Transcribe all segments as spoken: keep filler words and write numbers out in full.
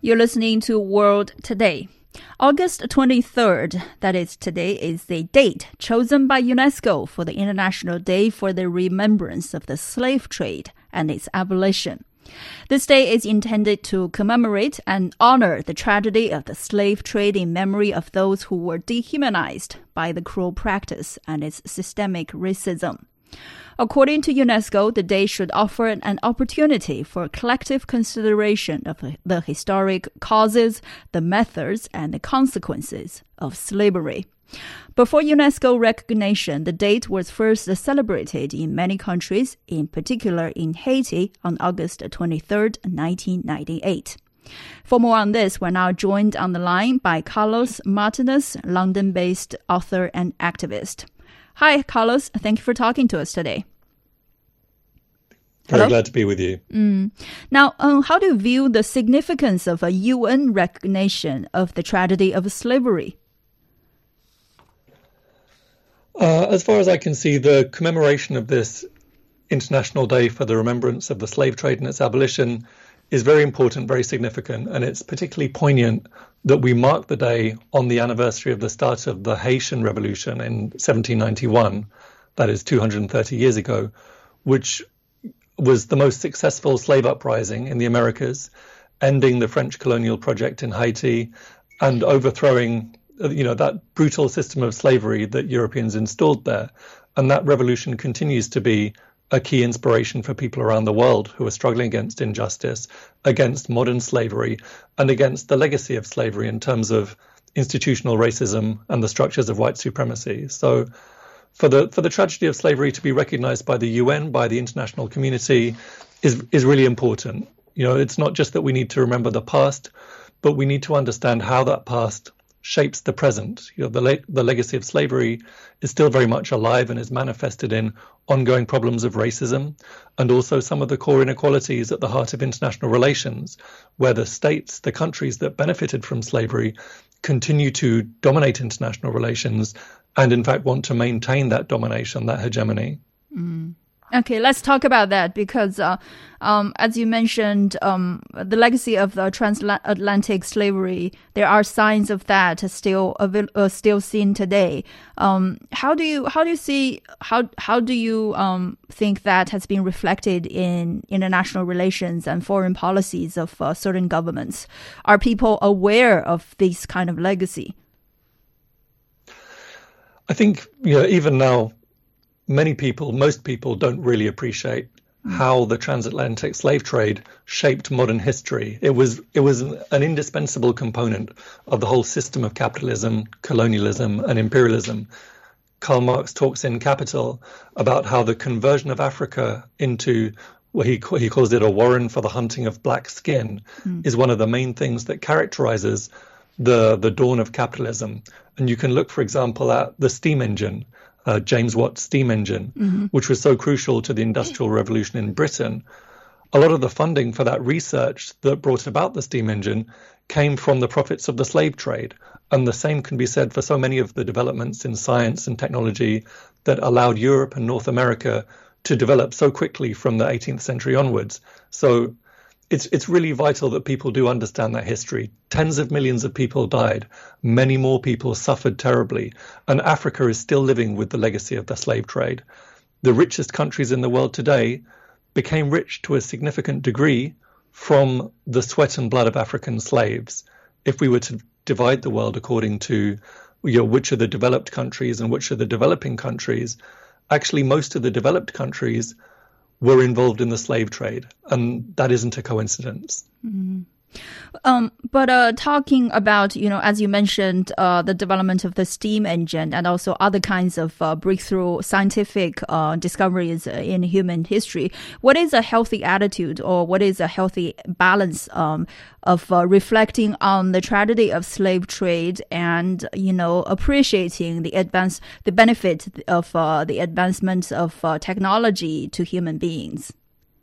You're listening to World Today. August twenty-third, that is today, is the date chosen by UNESCO for the International Day for the Remembrance of the Slave Trade and its abolition. This day is intended to commemorate and honor the tragedy of the slave trade in memory of those who were dehumanized by the cruel practice and its systemic racism. According to UNESCO, the day should offer an opportunity for collective consideration of the historic causes, the methods, and the consequences of slavery. Before UNESCO recognition, the date was first celebrated in many countries, in particular in Haiti, on August twenty-third, nineteen ninety-eight. For more on this, we're now joined on the line by Carlos Martinez, London-based author and activist. Hi, Carlos. Thank you for talking to us today. Very Hello? glad to be with you. Mm. Now, um, how do you view the significance of a U N recognition of the tragedy of slavery? Uh, as far as I can see, the commemoration of this International Day for the Remembrance of the Slave Trade and its abolition is very important, very significant, and it's particularly poignant that we mark the day on the anniversary of the start of the Haitian Revolution in seventeen ninety-one, that is two hundred thirty years ago, which was the most successful slave uprising in the Americas, ending the French colonial project in Haiti and overthrowing, you know, that brutal system of slavery that Europeans installed there. And that revolution continues to be a key inspiration for people around the world who are struggling against injustice, against modern slavery, and against the legacy of slavery in terms of institutional racism and the structures of white supremacy. So for the for the tragedy of slavery to be recognized by the U N, by the international community, is is really important. You know, it's not just that we need to remember the past, but we need to understand how that past shapes the present. You know, the le- the legacy of slavery is still very much alive and is manifested in ongoing problems of racism and also some of the core inequalities at the heart of international relations, where the states, the countries that benefited from slavery, continue to dominate international relations and in fact want to maintain that domination, that hegemony. Mm. Okay, let's talk about that because, uh, um, as you mentioned, um, the legacy of the transatlantic slavery, there are signs of that still uh, still seen today. Um, how do you how do you see how how do you um, think that has been reflected in international relations and foreign policies of uh, certain governments? Are people aware of this kind of legacy? I think, you know, even now, many people, most people don't really appreciate how the transatlantic slave trade shaped modern history. It was it was an indispensable component of the whole system of capitalism, colonialism, and imperialism. Karl Marx talks in Capital about how the conversion of Africa into what he he calls it a warren for the hunting of black skin mm. is one of the main things that characterizes the the dawn of capitalism. And you can look, for example, at the steam engine. Uh, James Watt's steam engine, mm-hmm. which was so crucial to the Industrial Revolution in Britain. A lot of the funding for that research that brought about the steam engine came from the profits of the slave trade. And the same can be said for so many of the developments in science and technology that allowed Europe and North America to develop so quickly from the eighteenth century onwards. So it's it's really vital that people do understand that history. Tens of millions of people died. Many more people suffered terribly. And Africa is still living with the legacy of the slave trade. The richest countries in the world today became rich to a significant degree from the sweat and blood of African slaves. If we were to divide the world according to, you know, which are the developed countries and which are the developing countries, actually most of the developed countries were involved in the slave trade, and that isn't a coincidence. Mm-hmm. Um, but uh, talking about, you know, as you mentioned, uh, the development of the steam engine and also other kinds of uh, breakthrough scientific uh, discoveries in human history, what is a healthy attitude or what is a healthy balance um, of uh, reflecting on the tragedy of slave trade and, you know, appreciating the advance, the benefit of uh, the advancement of uh, technology to human beings?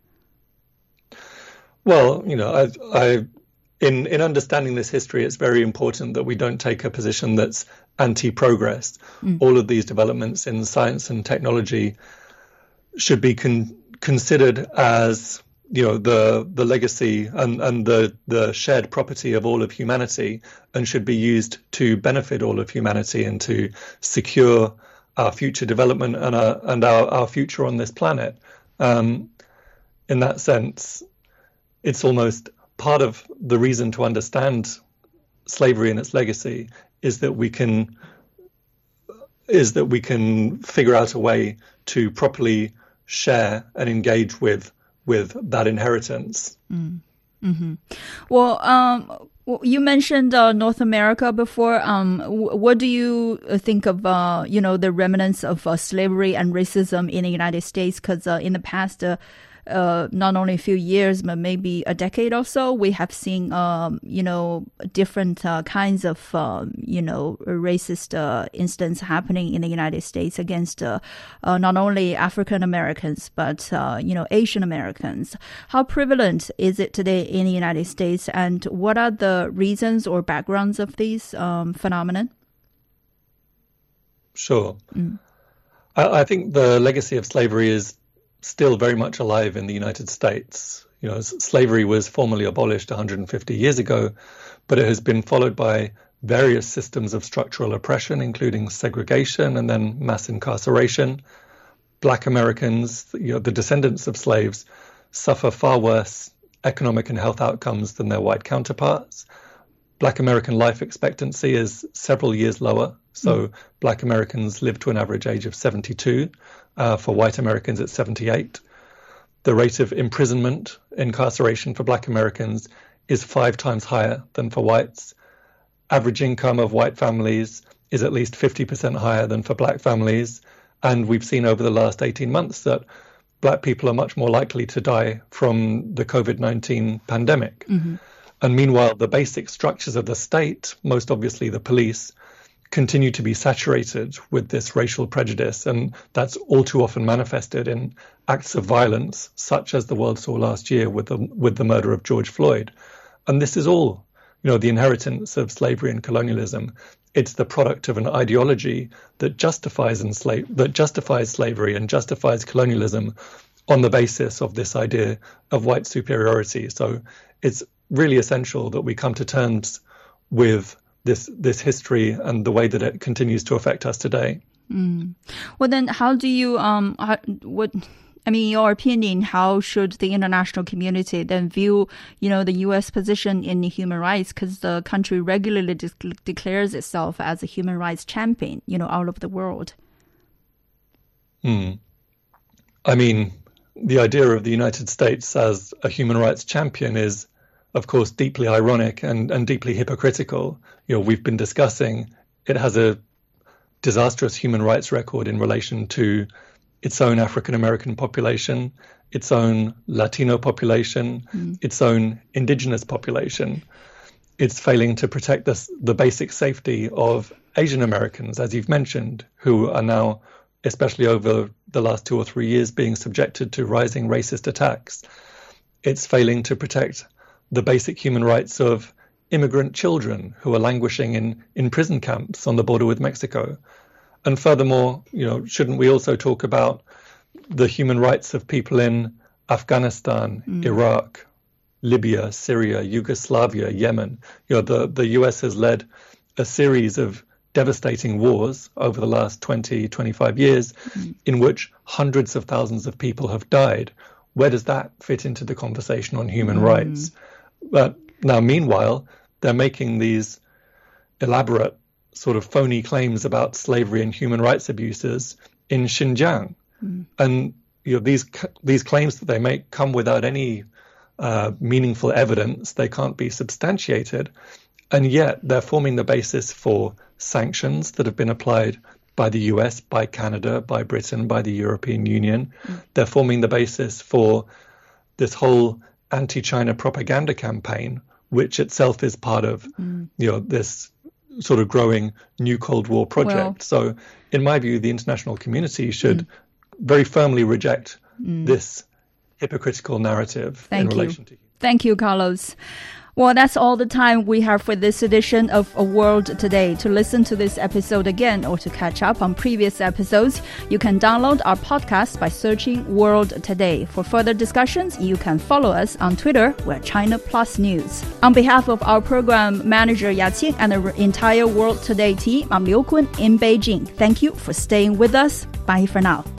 Well, you know, I, I In in understanding this history, it's very important that we don't take a position that's anti-progress. Mm. All of these developments in science and technology should be con- considered as you know, the the legacy and, and the, the shared property of all of humanity, and should be used to benefit all of humanity and to secure our future development and our and our, our future on this planet. Um, in that sense, it's almost part of the reason to understand slavery and its legacy is that we can is that we can figure out a way to properly share and engage with with that inheritance. Mm. Mm-hmm. Well, um, you mentioned uh, North America before. Um, w- what do you think of, uh, you know, the remnants of uh, slavery and racism in the United States? Because uh, in the past, uh, uh, not only a few years, but maybe a decade or so, we have seen, um, you know, different uh, kinds of, um, you know, racist uh, incidents happening in the United States against uh, uh, not only African Americans, but, uh, you know, Asian Americans. How prevalent is it today in the United States, and what are the reasons or backgrounds of these um, phenomenon? Sure. Mm. I, I think the legacy of slavery is still very much alive in the United States. You know, slavery was formally abolished one hundred fifty years ago, but it has been followed by various systems of structural oppression, including segregation and then mass incarceration. Black Americans, you know, the descendants of slaves, suffer far worse economic and health outcomes than their white counterparts. Black American life expectancy is several years lower. So mm. Black Americans live to an average age of seventy-two. Uh, for white Americans, it's seventy-eight. The rate of imprisonment, incarceration for Black Americans is five times higher than for whites. Average income of white families is at least fifty percent higher than for Black families. And we've seen over the last eighteen months that Black people are much more likely to die from the COVID nineteen pandemic. Mm-hmm. And meanwhile, the basic structures of the state, most obviously the police, continue to be saturated with this racial prejudice, and that's all too often manifested in acts of violence, such as the world saw last year with the with the murder of George Floyd. And this is all, you know, the inheritance of slavery and colonialism. It's the product of an ideology that justifies enslave that justifies slavery and justifies colonialism on the basis of this idea of white superiority. So it's really essential that we come to terms with this this history and the way that it continues to affect us today. Mm. Well, then, how do you um how, what? I mean, in your opinion, how should the international community then view, you know, the U S position in human rights? Because the country regularly de- declares itself as a human rights champion, you know, all over the world. Hmm. I mean, the idea of the United States as a human rights champion is, of course, deeply ironic and, and deeply hypocritical. You know, we've been discussing it has a disastrous human rights record in relation to its own African American population, its own Latino population, mm. its own indigenous population. It's failing to protect the, the basic safety of Asian Americans, as you've mentioned, who are now, especially over the last two or three years, being subjected to rising racist attacks. It's failing to protect the basic human rights of immigrant children who are languishing in, in prison camps on the border with Mexico. And furthermore, you know, shouldn't we also talk about the human rights of people in Afghanistan, mm. Iraq, Libya, Syria, Yugoslavia, Yemen? You know, the, the U S has led a series of devastating wars over the last twenty, twenty-five years mm. in which hundreds of thousands of people have died. Where does that fit into the conversation on human mm. rights? But now, meanwhile, they're making these elaborate sort of phony claims about slavery and human rights abuses in Xinjiang. Mm. And you know, these these claims that they make come without any uh, meaningful evidence. They can't be substantiated. And yet they're forming the basis for sanctions that have been applied by the U S, by Canada, by Britain, by the European Union. Mm. They're forming the basis for this whole anti-China propaganda campaign, which itself is part of mm. you know, this sort of growing new Cold War project. Well, so in my view, the international community should mm. very firmly reject mm. this hypocritical narrative Thank in relation you. to Thank you, Carlos. Well, that's all the time we have for this edition of A World Today. To listen to this episode again or to catch up on previous episodes, you can download our podcast by searching World Today. For further discussions, you can follow us on Twitter. We're China Plus News. On behalf of our program manager Ya-Qing and the entire World Today team, I'm Liu Kun in Beijing. Thank you for staying with us. Bye for now.